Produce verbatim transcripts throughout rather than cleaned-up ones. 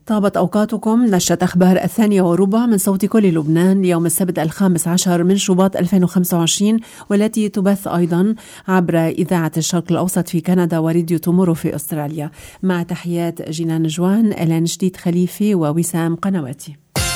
طابت أوقاتكم. نشرة أخبار الثانية وربع من صوت كل لبنان ليوم السبت الخامس عشر من شباط ألفين وخمسة وعشرين، والتي تبث أيضا عبر إذاعة الشرق الأوسط في كندا وراديو تومورو في أستراليا. مع تحيات جنان جوان، ألان جديد خليفي ووسام قنواتي.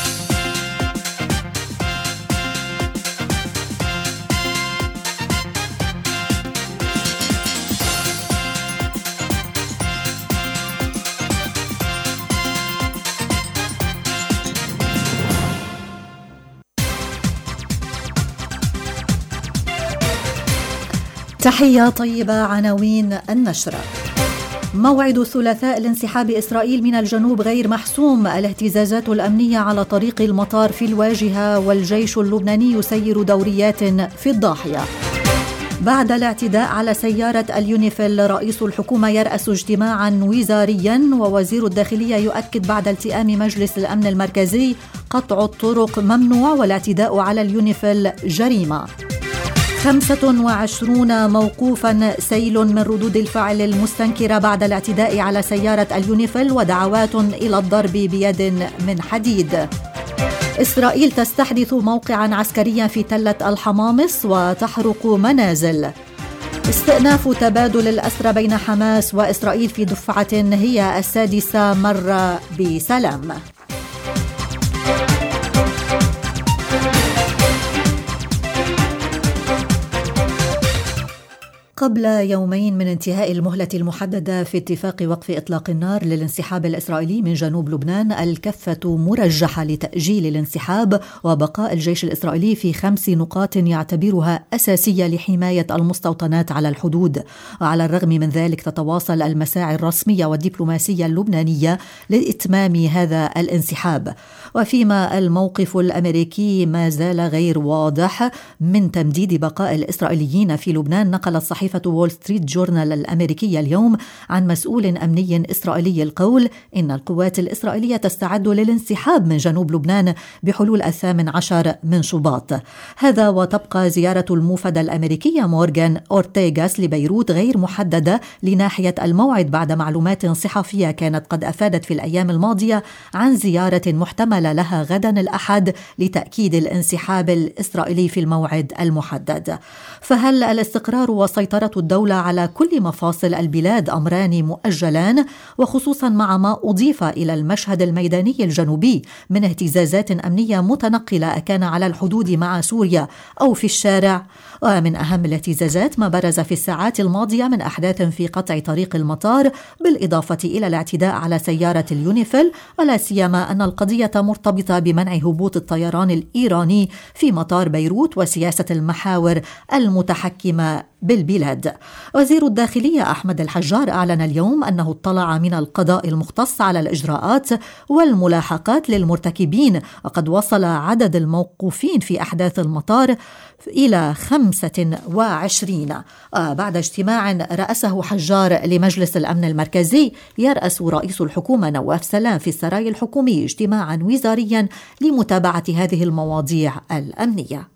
تحية طيبة. عناوين النشرة: موعد الثلاثاء لانسحاب إسرائيل من الجنوب غير محسوم، الاهتزازات الأمنية على طريق المطار في الواجهة، والجيش اللبناني يسير دوريات في الضاحية. بعد الاعتداء على سيارة اليونيفيل، رئيس الحكومة يرأس اجتماعا وزاريا، ووزير الداخلية يؤكد بعد التئام مجلس الأمن المركزي قطع الطرق ممنوع والاعتداء على اليونيفيل جريمة. خمسة وعشرون موقوفا سيل من ردود الفعل المستنكرة بعد الاعتداء على سيارة اليونيفيل، ودعوات إلى الضرب بيد من حديد. إسرائيل تستحدث موقعا عسكريا في تلة الحمامص وتحرق منازل. استئناف تبادل الأسرى بين حماس وإسرائيل في دفعة هي السادسة مرة بسلام. قبل يومين من انتهاء المهلة المحددة في اتفاق وقف إطلاق النار للانسحاب الإسرائيلي من جنوب لبنان، الكفة مرجحة لتأجيل الانسحاب وبقاء الجيش الإسرائيلي في خمس نقاط يعتبرها أساسية لحماية المستوطنات على الحدود. وعلى الرغم من ذلك تتواصل المساعي الرسمية والدبلوماسية اللبنانية لإتمام هذا الانسحاب، وفيما الموقف الأمريكي ما زال غير واضح من تمديد بقاء الإسرائيليين في لبنان. نقلت صحيفة وول ستريت جورنال الأمريكية اليوم عن مسؤول أمني إسرائيلي القول إن القوات الإسرائيلية تستعد للانسحاب من جنوب لبنان بحلول الثامن عشر من شباط. هذا وتبقى زيارة الموفد الأمريكية مورغان أورتيغاس لبيروت غير محددة لناحية الموعد، بعد معلومات صحفية كانت قد أفادت في الأيام الماضية عن زيارة محتملة لها غدا الأحد لتأكيد الانسحاب الإسرائيلي في الموعد المحدد. فهل الاستقرار وسيطرة الدولة على كل مفاصل البلاد أمران مؤجلان، وخصوصا مع ما أضيف إلى المشهد الميداني الجنوبي من اهتزازات أمنية متنقلة أكان على الحدود مع سوريا أو في الشارع؟ ومن أهم الاهتزازات ما برز في الساعات الماضية من أحداث في قطع طريق المطار، بالإضافة إلى الاعتداء على سيارة اليونيفيل، ولا سيما أن القضية مرتبطة بمنع هبوط الطيران الإيراني في مطار بيروت وسياسة المحاور المتحكمة بالبلاد. وزير الداخلية أحمد الحجار أعلن اليوم أنه اطلع من القضاء المختص على الإجراءات والملاحقات للمرتكبين، وقد وصل عدد الموقوفين في أحداث المطار إلى خمسة وعشرين. بعد اجتماع رأسه حجار لمجلس الأمن المركزي، يرأس رئيس الحكومة نواف سلام في السراي الحكومي اجتماعا وزاريا لمتابعة هذه المواضيع الأمنية.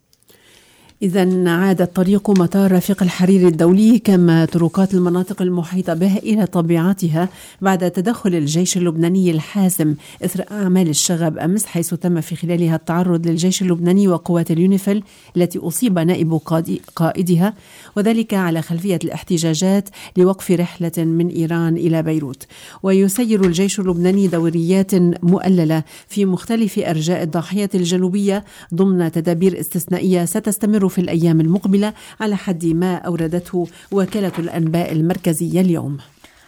إذن عاد الطريق مطار رفيق الحريري الدولي كما طرقات المناطق المحيطة به إلى طبيعتها بعد تدخل الجيش اللبناني الحاسم إثر أعمال الشغب أمس، حيث تم في خلالها التعرض للجيش اللبناني وقوات اليونيفيل التي أصيب نائب قائدها، وذلك على خلفية الاحتجاجات لوقف رحلة من إيران إلى بيروت. ويسير الجيش اللبناني دوريات مؤللة في مختلف أرجاء الضاحية الجنوبية ضمن تدابير استثنائية ستستمر في الأيام المقبلة على حد ما أوردته وكالة الأنباء المركزية اليوم.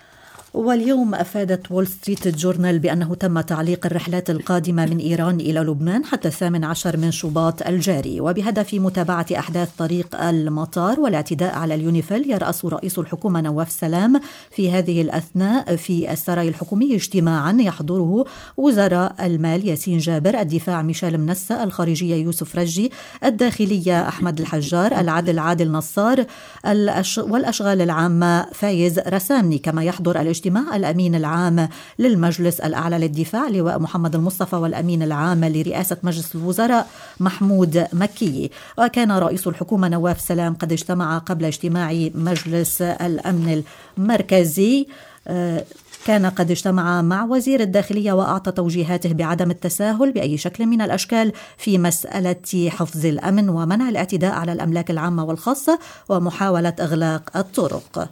واليوم أفادت وول ستريت جورنال بأنه تم تعليق الرحلات القادمة من إيران إلى لبنان حتى الثامن عشر من شباط الجاري، وبهدف متابعة أحداث طريق المطار والاعتداء على اليونيفيل. يرأس رئيس الحكومة نواف سلام في هذه الأثناء في السراي الحكومي اجتماعا يحضره وزراء المال ياسين جابر، الدفاع ميشيل منسى، الخارجية يوسف رجي، الداخلية أحمد الحجار، العدل عادل نصار، والأشغال العامة فايز رسامني. كما يحضر الاجتماع الأمين العام للمجلس الأعلى للدفاع لواء محمد المصطفى، والأمين العام لرئاسة مجلس الوزراء محمود مكي. وكان رئيس الحكومة نواف سلام قد اجتمع قبل اجتماع مجلس الأمن المركزي كان قد اجتمع مع وزير الداخلية وأعطى توجيهاته بعدم التساهل بأي شكل من الأشكال في مسألة حفظ الأمن ومنع الاعتداء على الأملاك العامة والخاصة ومحاولة إغلاق الطرق.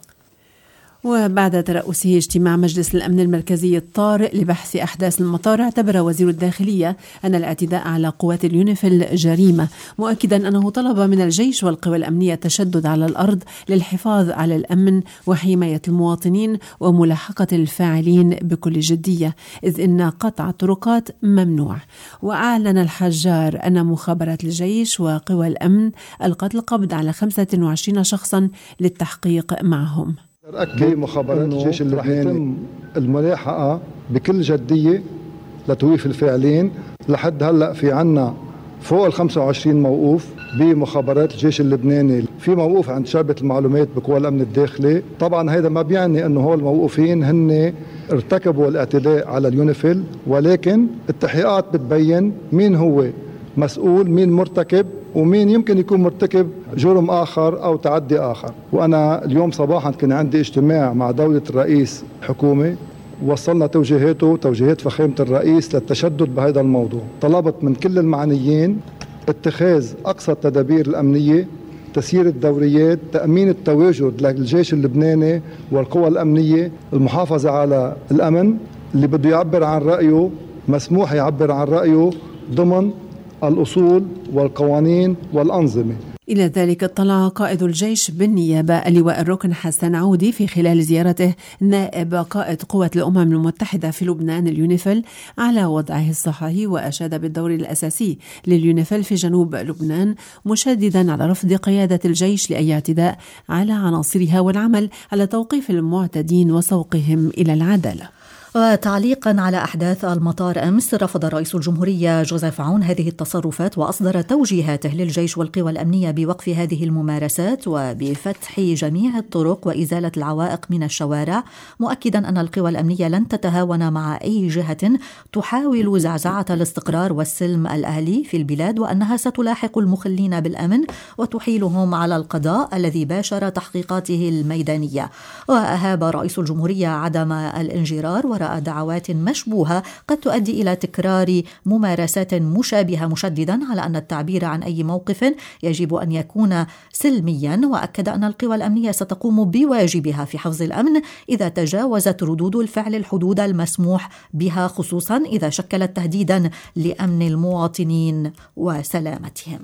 وبعد ترأسه اجتماع مجلس الأمن المركزي الطارئ لبحث أحداث المطار، اعتبر وزير الداخلية أن الاعتداء على قوات اليونيفيل جريمة، مؤكدا أنه طلب من الجيش والقوى الأمنية التشدد على الأرض للحفاظ على الأمن وحماية المواطنين وملاحقة الفاعلين بكل جدية، إذ إن قطع الطرقات ممنوع. وأعلن الحجار أن مخابرات الجيش وقوى الأمن ألقت القبض على خمسة وعشرين شخصا للتحقيق معهم. أكد مخابرات الجيش اللبناني الملاحقة بكل جدية لتوقيف الفاعلين. لحد هلأ في عنا فوق ال خمسة وعشرين موقوف بمخابرات الجيش اللبناني، في موقوف عند شعبة المعلومات بقوى الأمن الداخلي. طبعا هذا ما بيعني أنه هو الموقوفين هن ارتكبوا الاعتداء على اليونيفيل، ولكن التحقيقات بتبين مين هو مسؤول، مين مرتكب، ومين يمكن يكون مرتكب جرم آخر أو تعدي آخر. وأنا اليوم صباحا كان عندي اجتماع مع دولة الرئيس الحكومة، وصلنا توجيهاته توجيهات فخامة الرئيس للتشدد بهذا الموضوع. طلبت من كل المعنيين اتخاذ أقصى التدابير الأمنية، تسيير الدوريات، تأمين التواجد للجيش اللبناني والقوى الأمنية، المحافظة على الأمن. اللي بده يعبر عن رأيه مسموح يعبر عن رأيه ضمن الأصول والقوانين والأنظمة. إلى ذلك اطلع قائد الجيش بالنيابة اللواء الركن حسن عودي في خلال زيارته نائب قائد قوة الأمم المتحدة في لبنان اليونيفيل على وضعه الصحي، وأشاد بالدور الأساسي لليونيفيل في جنوب لبنان، مشددا على رفض قيادة الجيش لأي اعتداء على عناصرها والعمل على توقيف المعتدين وسوقهم إلى العدالة. وتعليقا على أحداث المطار أمس، رفض رئيس الجمهورية جوزيف عون هذه التصرفات وأصدر توجيهاته للجيش والقوى الأمنية بوقف هذه الممارسات وبفتح جميع الطرق وإزالة العوائق من الشوارع، مؤكدا أن القوى الأمنية لن تتهاون مع أي جهة تحاول زعزعة الاستقرار والسلم الأهلي في البلاد، وأنها ستلاحق المخلين بالأمن وتحيلهم على القضاء الذي باشر تحقيقاته الميدانية. وأهاب رئيس الجمهورية عدم الانجرار وراء دعوات مشبوهة قد تؤدي إلى تكرار ممارسات مشابهة، مشددا على أن التعبير عن أي موقف يجب أن يكون سلميا، وأكد أن القوى الأمنية ستقوم بواجبها في حفظ الأمن إذا تجاوزت ردود الفعل الحدود المسموح بها، خصوصا إذا شكلت تهديدا لأمن المواطنين وسلامتهم.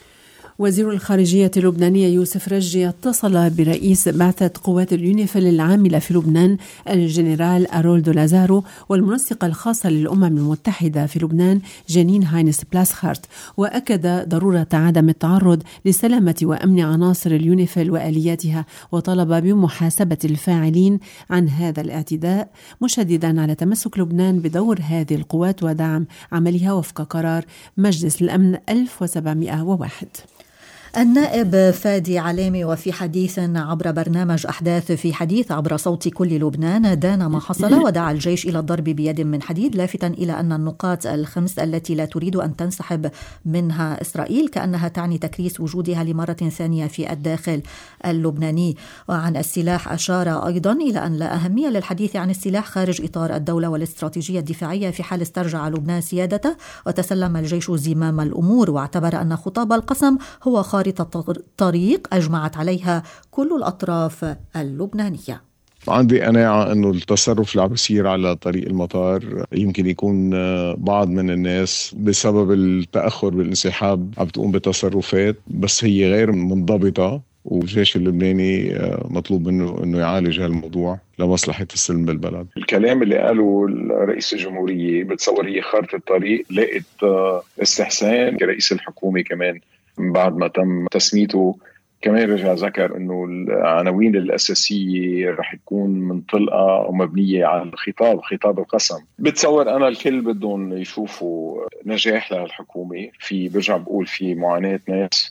وزير الخارجية اللبنانية يوسف رجي اتصل برئيس بعثة قوات اليونيفيل العاملة في لبنان الجنرال أرولدو لازارو والمنسقة الخاصة للأمم المتحدة في لبنان جانين هاينس بلاسخارت، وأكد ضرورة عدم التعرض لسلامة وأمن عناصر اليونيفيل وآلياتها، وطلب بمحاسبة الفاعلين عن هذا الاعتداء، مشددا على تمسك لبنان بدور هذه القوات ودعم عملها وفق قرار مجلس الأمن ألف وسبعمائة وواحد. النائب فادي علامي وفي حديث عبر برنامج أحداث في حديث عبر صوت كل لبنان دان ما حصل ودعا الجيش إلى الضرب بيد من حديد، لافتا إلى أن النقاط الخمس التي لا تريد أن تنسحب منها إسرائيل كأنها تعني تكريس وجودها لمرة ثانية في الداخل اللبناني. وعن السلاح أشار أيضا إلى أن لا أهمية للحديث عن السلاح خارج إطار الدولة والاستراتيجية الدفاعية في حال استرجع لبنان سيادته وتسلم الجيش زمام الأمور، واعتبر أن خطاب القسم هو خارطة طريق أجمعت عليها كل الأطراف اللبنانية. عندي قناعة أنه التصرف اللي عم يصير على طريق المطار يمكن يكون بعض من الناس بسبب التأخر بالانسحاب عم تقوم بتصرفات بس هي غير منضبطة، والجيش اللبناني مطلوب منه أنه يعالج هالموضوع لمصلحة السلم بالبلد. الكلام اللي قاله رئيس الجمهورية بتصور هي خارطة الطريق لقيت استحسان كرئيس الحكومة كمان بعد ما تم تسميته. كمان رجع ذكر انه العناوين الاساسيه رح تكون منطلقه ومبنيه على الخطاب خطاب القسم. بتصور انا الكل بدهم يشوفوا نجاح للحكومه، في برجع بقول في معاناه ناس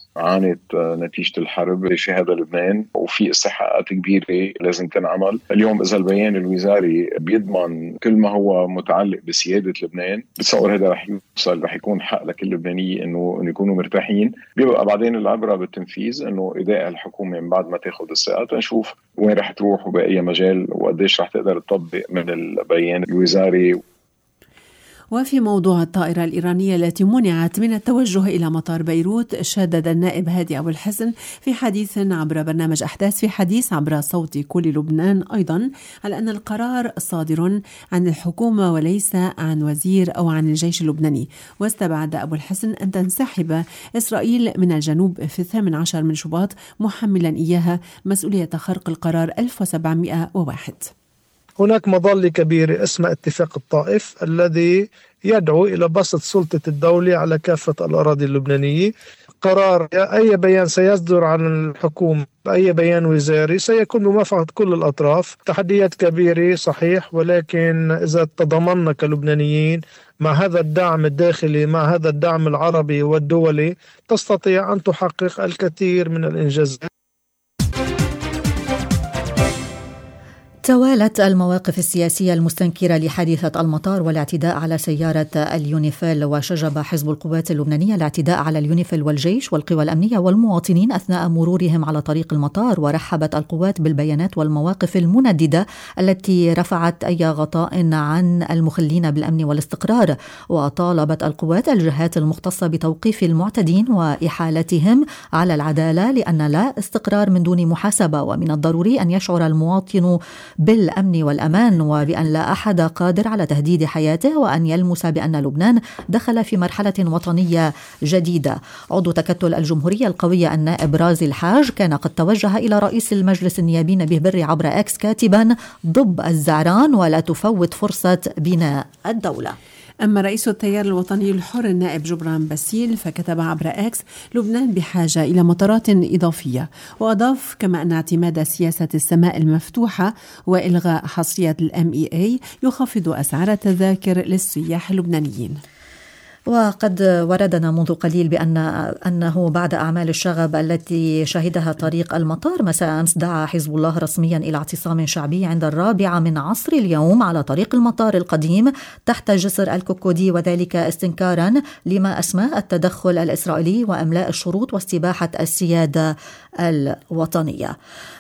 عانت نتيجة الحرب في هذا لبنان، وفي استحقاقات كبيرة لازم تنعمل. اليوم إذا البيان الوزاري بيضمن كل ما هو متعلق بسيادة لبنان، بتصور هذا رح يوصل، رح يكون حق لكل لبناني إنه إنه يكونوا مرتاحين. بيبقى بعدين العبرة بالتنفيذ، إنه إداء الحكومة من بعد ما تاخد الثقة تنشوف وين رح تروح وبأي مجال وقديش رح تقدر تطبق من البيان الوزاري. وفي موضوع الطائرة الإيرانية التي منعت من التوجه إلى مطار بيروت، شدد النائب هادي أبو الحسن في حديث عبر برنامج أحداث في حديث عبر صوت كل لبنان أيضا على أن القرار صادر عن الحكومة وليس عن وزير أو عن الجيش اللبناني. واستبعد أبو الحسن أن تنسحب إسرائيل من الجنوب في الثامن عشر من شباط، محملا إياها مسؤولية خرق القرار ألف وسبعمائة وواحد. هناك مظلة كبيرة اسمها اتفاق الطائف الذي يدعو إلى بسط سلطة الدولة على كافة الأراضي اللبنانية. قرار أي بيان سيصدر عن الحكومة، أي بيان وزاري، سيكون بموافقة كل الأطراف. تحديات كبيرة صحيح، ولكن إذا تضامننا كلبنانيين مع هذا الدعم الداخلي، مع هذا الدعم العربي والدولي، تستطيع أن تحقق الكثير من الإنجازات. توالت المواقف السياسية المستنكرة لحادثة المطار والاعتداء على سيارة اليونيفيل، وشجب حزب القوات اللبنانية الاعتداء على اليونيفيل والجيش والقوى الأمنية والمواطنين أثناء مرورهم على طريق المطار. ورحبت القوات بالبيانات والمواقف المنددة التي رفعت أي غطاء عن المخلين بالأمن والاستقرار. وطالبت القوات الجهات المختصة بتوقيف المعتدين وإحالتهم على العدالة، لأن لا استقرار من دون محاسبة، ومن الضروري أن يشعر المواطن بالأمن والأمان، وبأن لا أحد قادر على تهديد حياته، وأن يلمس بأن لبنان دخل في مرحلة وطنية جديدة. عضو تكتل الجمهورية القوية النائب رازي الحاج كان قد توجه إلى رئيس المجلس النيابي نبيه بري عبر أكس كاتبا: ضب الزعران ولا تفوت فرصة بناء الدولة. أما رئيس التيار الوطني الحر النائب جبران باسيل فكتب عبر إكس: لبنان بحاجة إلى مطارات إضافية. وأضاف كما أن اعتماد سياسة السماء المفتوحة وإلغاء حصرية الام اي اي يخفض أسعار التذاكر للسياح اللبنانيين. وقد وردنا منذ قليل بأن أنه بعد أعمال الشغب التي شهدها طريق المطار مساء أمس، دعا حزب الله رسميا إلى اعتصام شعبي عند الرابعة من عصر اليوم على طريق المطار القديم تحت جسر الكوكودي، وذلك استنكارا لما أسماه التدخل الإسرائيلي وإملاء الشروط واستباحة السيادة الوطنية.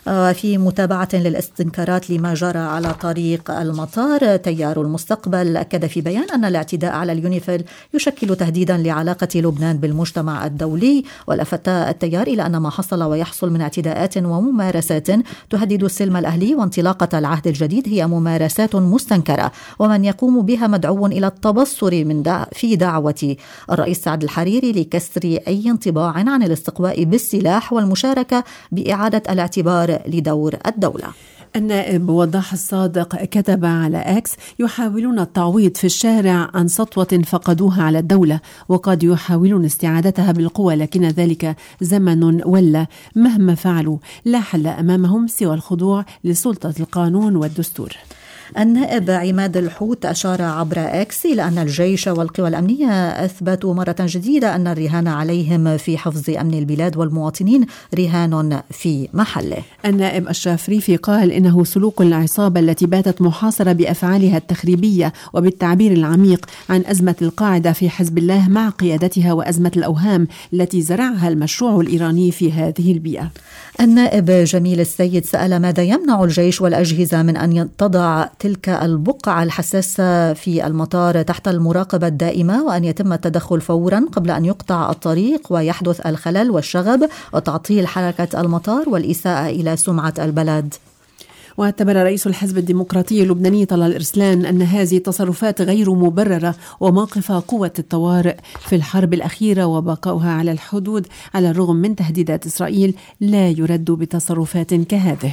في متابعة للاستنكارات لما جرى على طريق المطار، تيار المستقبل أكد في بيان أن الاعتداء على اليونيفيل يشكل تهديدا لعلاقة لبنان بالمجتمع الدولي. ولفت التيار إلى أن ما حصل ويحصل من اعتداءات وممارسات تهدد السلم الأهلي وانطلاقة العهد الجديد هي ممارسات مستنكرة، ومن يقوم بها مدعو إلى التبصر من دع في دعوة الرئيس سعد الحريري لكسر أي انطباع عن الاستقواء بالسلاح والمشاركة بإعادة الاعتبار لدور الدولة. النائب وضاح الصادق كتب على اكس: يحاولون التعويض في الشارع عن سطوة فقدوها على الدولة، وقد يحاولون استعادتها بالقوة، لكن ذلك زمن ولا مهما فعلوا لا حل أمامهم سوى الخضوع لسلطة القانون والدستور. النائب عماد الحوت أشار عبر إكس إلى أن الجيش والقوى الأمنية أثبتوا مرة جديدة أن الرهان عليهم في حفظ أمن البلاد والمواطنين رهان في محله. النائب أشرف ريفي قال إنه سلوك العصابة التي باتت محاصرة بأفعالها التخريبية وبالتعبير العميق عن أزمة القاعدة في حزب الله مع قيادتها وأزمة الأوهام التي زرعها المشروع الإيراني في هذه البيئة. النائب جميل السيد سأل ماذا يمنع الجيش والأجهزة من أن تضع تلك البقعة الحساسة في المطار تحت المراقبة الدائمة، وأن يتم التدخل فورا قبل أن يقطع الطريق ويحدث الخلل والشغب وتعطيل حركة المطار والإساءة إلى سمعة البلد. واعتبر رئيس الحزب الديمقراطي اللبناني طلال إرسلان أن هذه التصرفات غير مبررة، وموقف قوة الطوارئ في الحرب الأخيرة وبقاؤها على الحدود على الرغم من تهديدات إسرائيل لا يرد بتصرفات كهذه.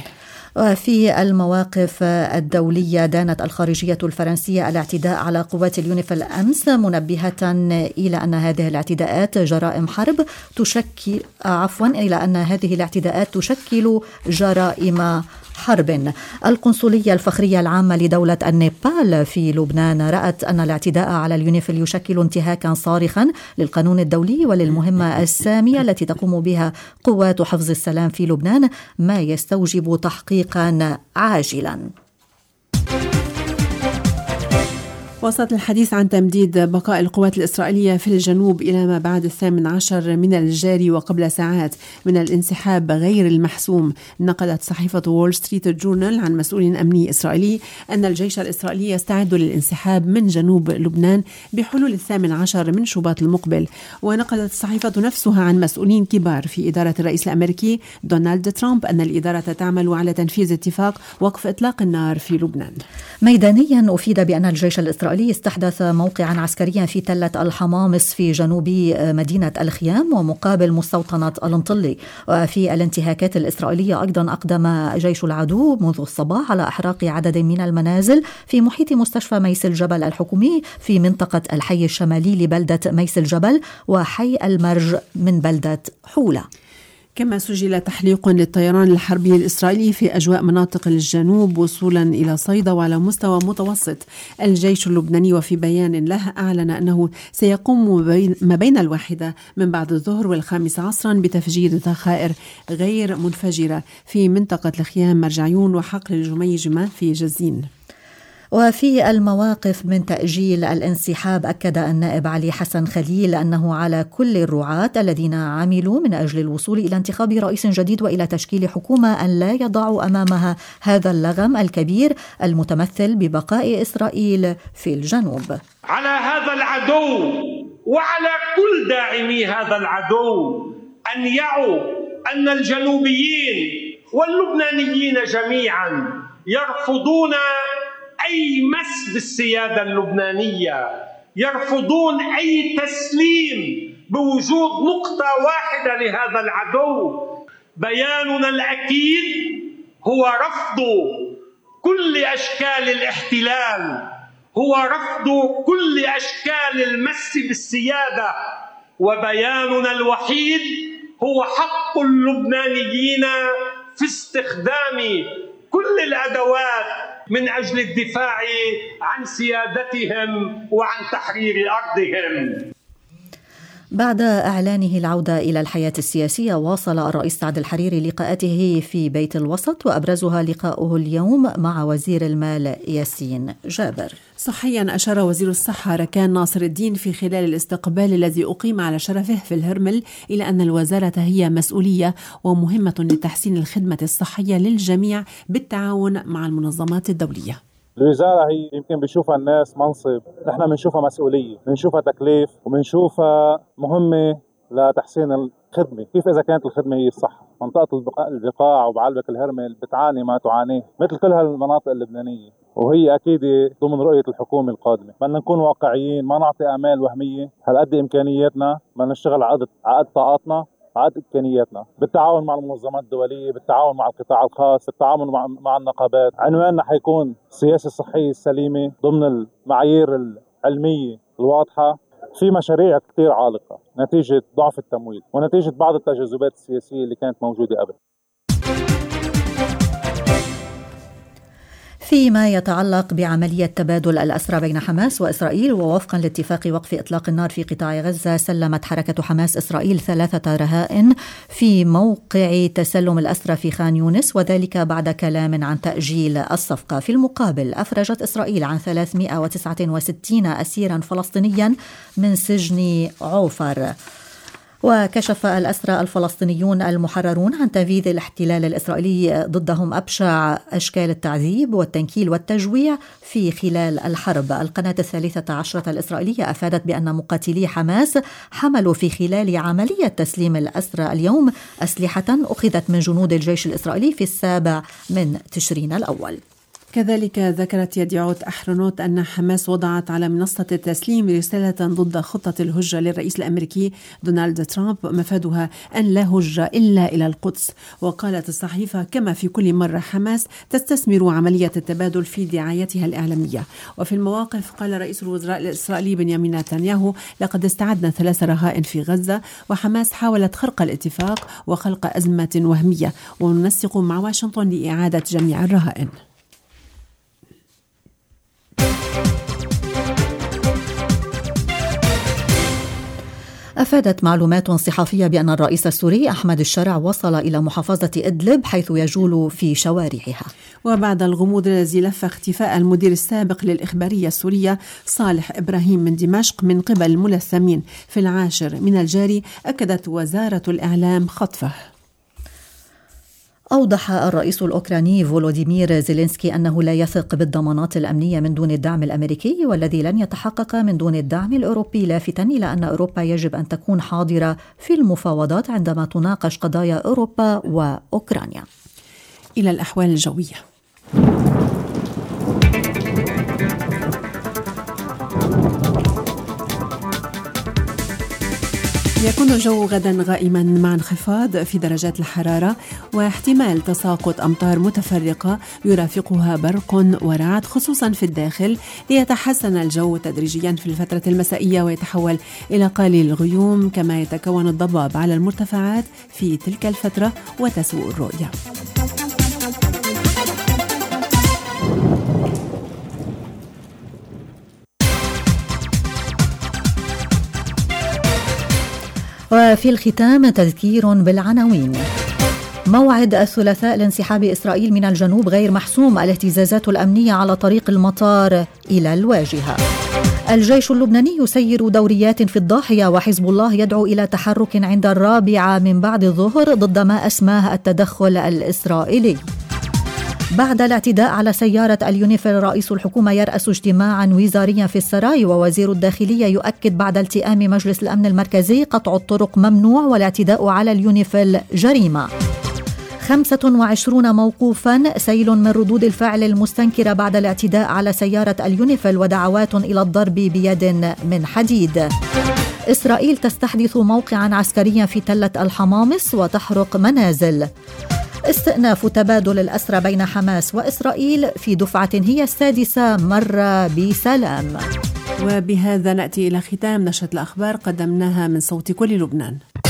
وفي المواقف الدولية، دانت الخارجية الفرنسية الاعتداء على قوات اليونيفيل أمس، منبهة إلى أن هذه الاعتداءات جرائم حرب تشكل عفوا إلى أن هذه الاعتداءات تشكل جرائم حرب. القنصلية الفخرية العامة لدولة النيبال في لبنان رأت أن الاعتداء على اليونيفيل يشكل انتهاكا صارخا للقانون الدولي وللمهمة السامية التي تقوم بها قوات حفظ السلام في لبنان، ما يستوجب تحقيقا عاجلا. وسط الحديث عن تمديد بقاء القوات الإسرائيلية في الجنوب إلى ما بعد الثامن عشر من الجاري وقبل ساعات من الانسحاب غير المحسوم، نقلت صحيفة وول ستريت جورنال عن مسؤول أمني إسرائيلي أن الجيش الإسرائيلي يستعد للانسحاب من جنوب لبنان بحلول الثامن عشر من شباط المقبل. ونقلت الصحيفة نفسها عن مسؤولين كبار في إدارة الرئيس الأمريكي دونالد ترامب أن الإدارة تعمل على تنفيذ اتفاق وقف إطلاق النار في لبنان. ميدانيا أفيد بأن الجيش الإسرائيلي استحدث موقعا عسكريا في تلة الحمامص في جنوب مدينة الخيام ومقابل مستوطنة الانطلي. وفي الانتهاكات الإسرائيلية أيضا أقدم جيش العدو منذ الصباح على إحراق عدد من المنازل في محيط مستشفى ميس الجبل الحكومي في منطقة الحي الشمالي لبلدة ميس الجبل وحي المرج من بلدة حولة. كما سجل تحليق للطيران الحربي الإسرائيلي في أجواء مناطق الجنوب وصولا إلى صيدا وعلى مستوى متوسط. الجيش اللبناني وفي بيان له أعلن أنه سيقوم ما بين الواحدة من بعد الظهر والخامس عصرا بتفجير ذخائر غير منفجرة في منطقة الخيام مرجعيون وحقل الجميجمة في جزين. وفي المواقف من تأجيل الانسحاب، أكد النائب علي حسن خليل أنه على كل الرعاة الذين عملوا من أجل الوصول إلى انتخاب رئيس جديد وإلى تشكيل حكومة أن لا يضعوا أمامها هذا اللغم الكبير المتمثل ببقاء إسرائيل في الجنوب. على هذا العدو وعلى كل داعمي هذا العدو أن يعوا أن الجنوبيين واللبنانيين جميعا يرفضون أي مس بالسيادة اللبنانية، يرفضون أي تسليم بوجود نقطة واحدة لهذا العدو. بياننا الأكيد هو رفض كل أشكال الاحتلال، هو رفض كل أشكال المس بالسيادة، وبياننا الوحيد هو حق اللبنانيين في استخدام كل الأدوات من أجل الدفاع عن سيادتهم وعن تحرير أرضهم. بعد إعلانه العودة إلى الحياة السياسية، واصل الرئيس سعد الحريري لقاءاته في بيت الوسط وأبرزها لقاؤه اليوم مع وزير المال ياسين جابر. صحيا أشار وزير الصحة ركان ناصر الدين في خلال الاستقبال الذي أقيم على شرفه في الهرمل إلى أن الوزارة هي مسؤولية ومهمة لتحسين الخدمة الصحية للجميع بالتعاون مع المنظمات الدولية. الوزارة هي يمكن بيشوفها الناس منصب، نحن بنشوفها مسؤولية، بنشوفها تكليف، وبنشوفها مهمة لتحسين الخدمة. كيف إذا كانت الخدمة هي الصحة؟ منطقة البقاع وبعلبك الهرمل بتعاني ما تعانيه مثل كل هالمناطق اللبنانية، وهي أكيد ضمن رؤية الحكومة القادمة. بدنا نكون واقعيين، ما نعطي آمال وهمية، هالقد إمكانياتنا، بدنا نشتغل على قد طاقاتنا، على قد إمكانياتنا، بالتعاون مع المنظمات الدولية، بالتعاون مع القطاع الخاص، بالتعاون مع, مع النقابات. عنواننا حيكون السياسة الصحية السليمة ضمن المعايير العلمية الواضحة. في مشاريع كتير عالقة نتيجة ضعف التمويل ونتيجة بعض التجاذبات السياسية اللي كانت موجودة قبل. فيما يتعلق بعملية تبادل الأسرى بين حماس وإسرائيل، ووفقا لاتفاق وقف إطلاق النار في قطاع غزة، سلمت حركة حماس إسرائيل ثلاثة رهائن في موقع تسلم الأسرى في خان يونس، وذلك بعد كلام عن تأجيل الصفقة. في المقابل أفرجت إسرائيل عن ثلاثمائة وتسعة وستين أسيرا فلسطينيا من سجن عوفر. وكشف الأسرى الفلسطينيون المحررون عن تنفيذ الاحتلال الإسرائيلي ضدهم أبشع أشكال التعذيب والتنكيل والتجويع في خلال الحرب. القناة الثالثة عشرة الإسرائيلية أفادت بأن مقاتلي حماس حملوا في خلال عملية تسليم الأسرى اليوم أسلحة أخذت من جنود الجيش الإسرائيلي في السابع من تشرين الأول. كذلك ذكرت يديعوت أحرنوت أن حماس وضعت على منصة التسليم رسالة ضد خطة الهجرة للرئيس الأمريكي دونالد ترامب مفادها أن لا هجرة إلا إلى القدس. وقالت الصحيفة كما في كل مرة حماس تستثمر عملية التبادل في دعايتها الإعلامية. وفي المواقف قال رئيس الوزراء الإسرائيلي بنيامين نتنياهو لقد استعدنا ثلاث رهائن في غزة، وحماس حاولت خرق الاتفاق وخلق أزمة وهمية، وننسق مع واشنطن لإعادة جميع الرهائن. أفادت معلومات صحفية بأن الرئيس السوري أحمد الشرع وصل إلى محافظة إدلب حيث يجول في شوارعها. وبعد الغموض الذي لف اختفاء المدير السابق للإخبارية السورية صالح إبراهيم من دمشق من قبل الملثمين في العاشر من الجاري، أكدت وزارة الإعلام خطفه. أوضح الرئيس الأوكراني فولوديمير زيلينسكي أنه لا يثق بالضمانات الأمنية من دون الدعم الأمريكي والذي لن يتحقق من دون الدعم الأوروبي، لافتا إلى أن أوروبا يجب أن تكون حاضرة في المفاوضات عندما تناقش قضايا أوروبا وأوكرانيا. إلى الأحوال الجوية. يكون الجو غدا غائما مع انخفاض في درجات الحرارة واحتمال تساقط أمطار متفرقة يرافقها برق ورعد خصوصا في الداخل، ليتحسن الجو تدريجيا في الفترة المسائية ويتحول إلى قليل غيوم، كما يتكون الضباب على المرتفعات في تلك الفترة وتسوء الرؤية. وفي الختام تذكير بالعناوين. موعد الثلاثاء لانسحاب إسرائيل من الجنوب غير محسوم، الاهتزازات الأمنية على طريق المطار إلى الواجهة. الجيش اللبناني يسير دوريات في الضاحية، وحزب الله يدعو إلى تحرك عند الرابعة من بعد الظهر ضد ما أسماه التدخل الإسرائيلي. بعد الاعتداء على سيارة اليونيفيل رئيس الحكومة يرأس اجتماعا وزاريا في السراي، ووزير الداخلية يؤكد بعد التئام مجلس الأمن المركزي قطع الطرق ممنوع والاعتداء على اليونيفيل جريمة. خمسة وعشرون موقوفا، سيل من ردود الفعل المستنكرة بعد الاعتداء على سيارة اليونيفيل ودعوات إلى الضرب بيد من حديد. إسرائيل تستحدث موقعا عسكريا في تلة الحمامص وتحرق منازل. استئناف تبادل الأسرى بين حماس وإسرائيل في دفعة هي السادسة مرة بسلام. وبهذا نأتي إلى ختام نشرة الأخبار قدمناها من صوت كل لبنان.